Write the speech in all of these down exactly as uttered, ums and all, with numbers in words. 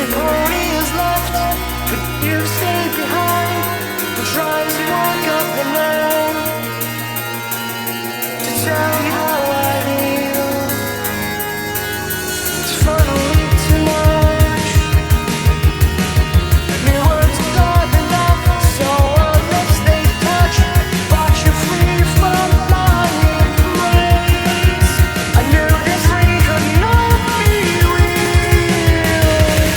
The pony is left, but you stay behind and try to walk up the line to tell me how I feel. It's finally too much. Mere words are not enough, so unless they touch, but you're free from my embrace. I knew this ring could not be real.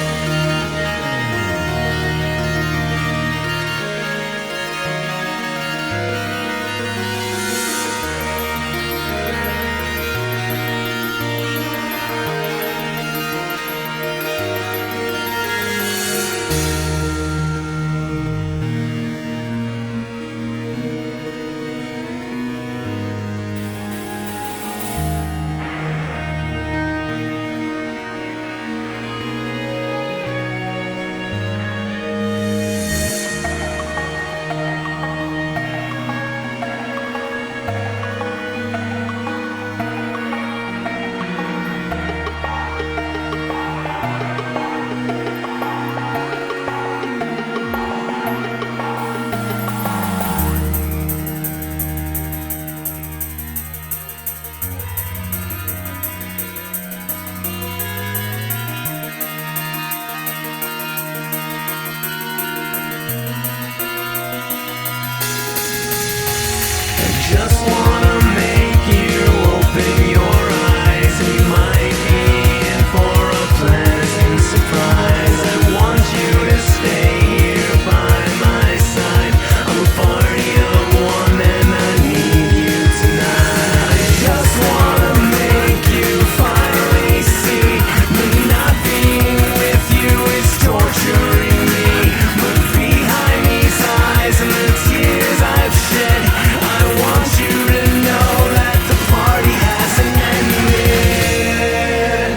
Just wanna make you open your eyes. We might be in for a pleasant surprise. I want you to stay here by my side. I'm a party of one and I need you tonight. I just wanna make you finally see me not being with you is torturing me. But behind these eyes and the tears I've shed, I want you to know that the party hasn't ended.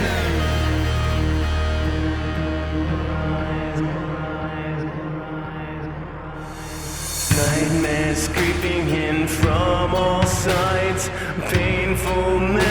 Nightmares creeping in from all sides, painful